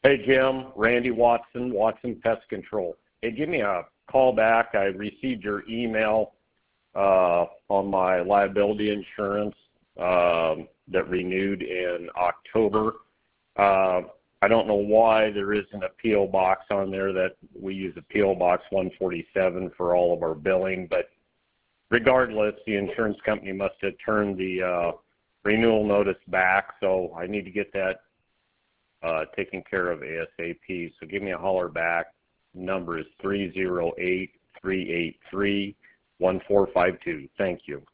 Hey, Jim. Randy Watson, Watson Pest Control. Hey, give me a call back. I received your email on my liability insurance that renewed in October. I don't know why there isn't a P.O. box on there. That we use a P.O. box 147 for all of our billing, but regardless, the insurance company must have turned the renewal notice back, so I need to get that taken care of ASAP. So give me a holler back. Number is 308-383-1452. Thank you.